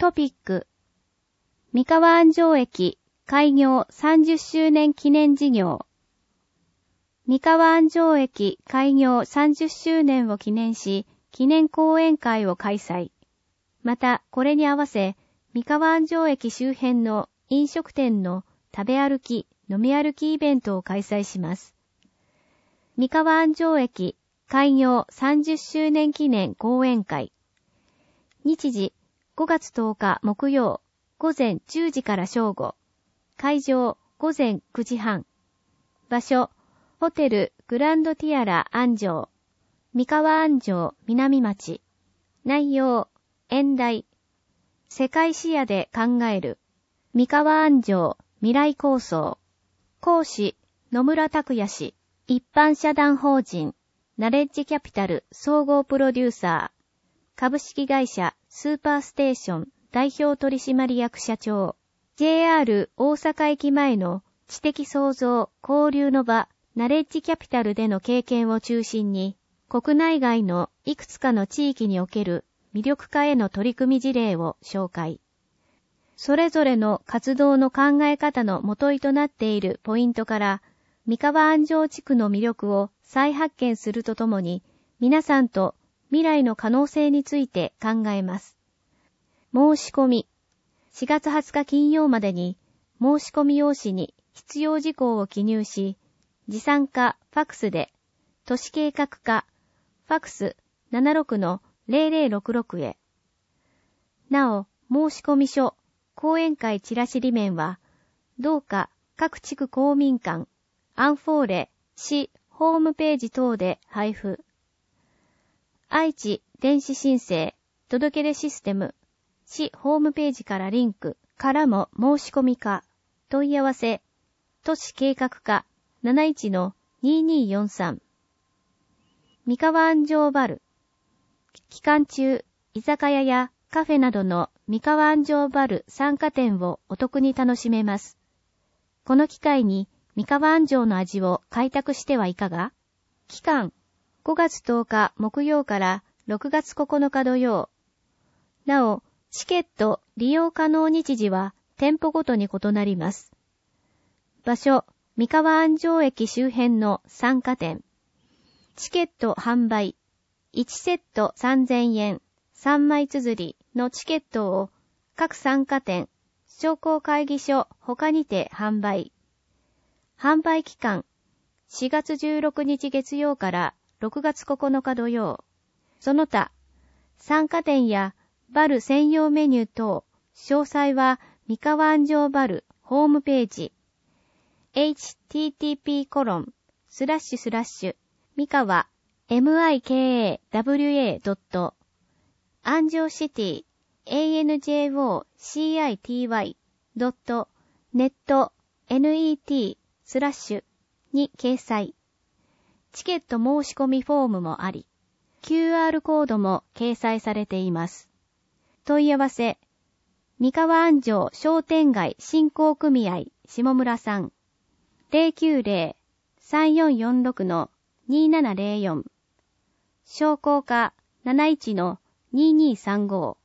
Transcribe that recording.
トピック。三河安城駅開業30周年記念事業。三河安城駅開業30周年を記念し、記念講演会を開催。また、これに合わせ、三河安城駅周辺の飲食店の食べ歩き、飲み歩きイベントを開催します。三河安城駅開業30周年記念講演会。日時、5月10日木曜、午前10時から正午。会場、午前9時半。場所、ホテルグランドティアラ安城。三河安城南町。内容、演題。世界視野で考える。三河安城未来構想。講師、野村拓也氏。一般社団法人、ナレッジキャピタル総合プロデューサー。株式会社スーパーステーション代表取締役社長。JR 大阪駅前の知的創造交流の場ナレッジキャピタルでの経験を中心に、国内外のいくつかの地域における魅力化への取り組み事例を紹介。それぞれの活動の考え方の元となっているポイントから、三河安城地区の魅力を再発見するとともに、皆さんと未来の可能性について考えます。申し込み。4月20日金曜までに申し込み用紙に必要事項を記入し、持参かファクスで、都市計画課、ファクス 76-0066 へ。なお、申し込み書、講演会チラシ裏面は、どうか各地区公民館、アンフォーレ、市ホームページ等で配布。愛知電子申請届出システム市ホームページからリンクからも申し込みか問い合わせ都市計画課 71-2243 三河安城バル期間中居酒屋やカフェなどの三河安城バル参加店をお得に楽しめます。この機会に三河安城の味を開拓してはいかが？期間5月10日木曜から6月9日土曜。なお、チケット利用可能日時は店舗ごとに異なります。場所、三河安城駅周辺の参加店。チケット販売。1セット3000円、3枚綴りのチケットを各参加店、商工会議所他にて販売。販売期間、4月16日月曜から6月9日土曜。その他、参加店やバル専用メニュー等、詳細は三河安城バルホームページ。http:// 三河 mikwa.anjocity.net に掲載。チケット申し込みフォームもあり、QR コードも掲載されています。問い合わせ、三河安城商店街振興組合下村さん、090-3446-2704、商工課 71-2235